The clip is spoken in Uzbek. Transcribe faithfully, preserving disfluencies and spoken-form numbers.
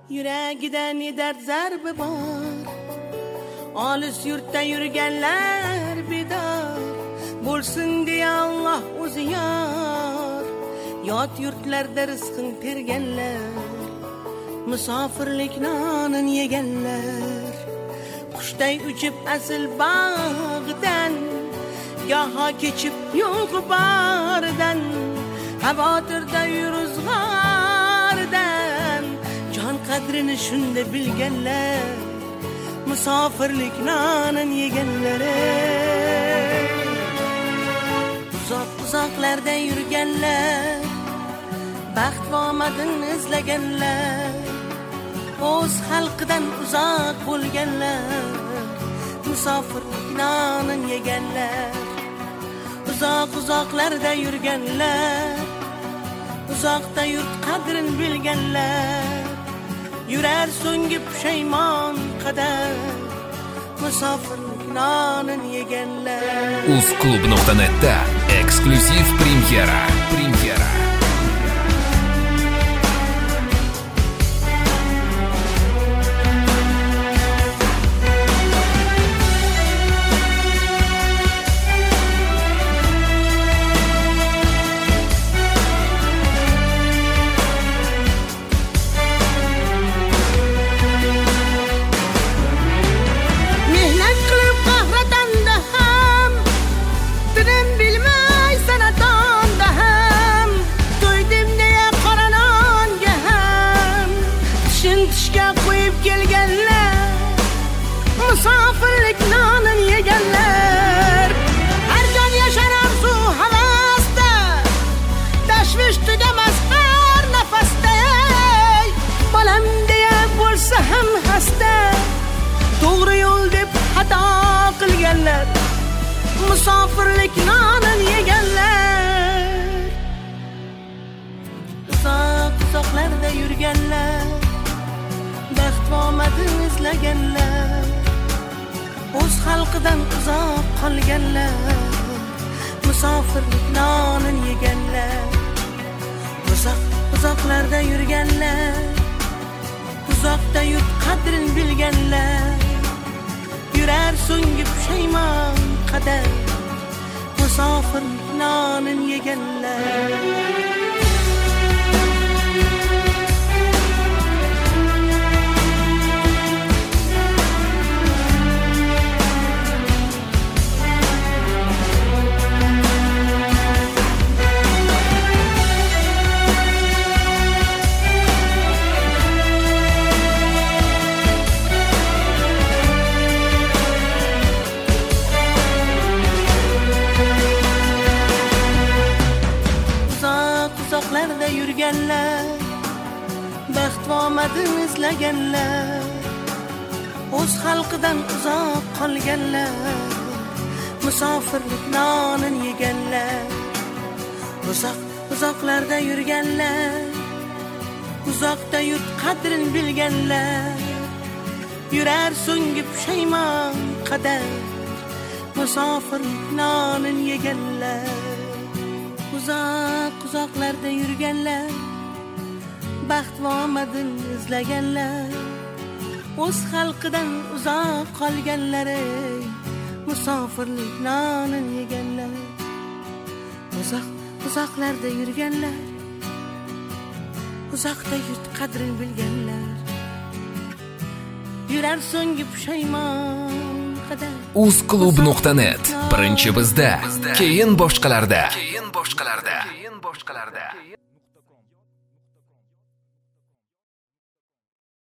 Yuragida ne dard zarbi bor, olis yurtda yurganlar bedor bo'lsin deya Alloh o'zi yor. Yot yurtlarda rizqin terganlar, musofirlik nonin yeganlar. Qushday uchib asl bog'dan, goho kechib yo'q bardan, xavotirda yuruzg'ardan, jon qadrini shunda bilganlar, musofirlik nonin yeganlar. Uzoq uzoqlarda yurganlar, baxt va omadini izlaganlar, o'z xalqidan uzoq bo'lganlar, musofirlik nonin yeganlar. Uzoq uzoqlarda yurganlar, uzoqda yurt qadrin bilganlar, yurar so'nggi pushaymon qadar, musofirlik nonin yeganlar. uzclub nuqta netda eksklyuziv premyera. Premyera. Musofirlik nonin yeganlar, har jon yashar arzu havasda, tashvish tugamas har nafasda. Bolam deya bo'lsa ham hasta, to'g'ri yo'l deb xato qilganlar, musofirlik nonin yeganlar. Uzoq uzoqlarda yurganlar, baxt va omadini izlaganlar, o'z xalqidan uzoq qolganlar, musofirlik nonin yeganlar. Uzoq uzoqlarda yurganlar, uzoqda yurt qadrin bilganlar, yurar so'nggi pushaymon qadar, musofirlik nonin yeganlar. Uzoqlarda yurganlar, baxt va omadini izlaganlar, o'z xalqidan uzoq qolganlar, musofirlik nonin yeganlar. Uzoq uzoqlarda yurganlar, uzoqda yurt qadrin bilganlar, yurar so'nggi pushaymon qadar, musofirlik nonin yeganlar. Uzoq uzoqlarda yurganlar, baxt va omadini izlaganlar, o'z xalqidan uzoq qolganlar, musofirlik nonin yeganlar. Uzoq uzoqlarda yurganlar, uzoqda yurt qadrini bilganlar, yurar so'nggi pushaymon qadar. uzclub nuqta net birinchi bizda, keyin boshqalarda. Keyin boshqalarda. Keyin boshqalarda.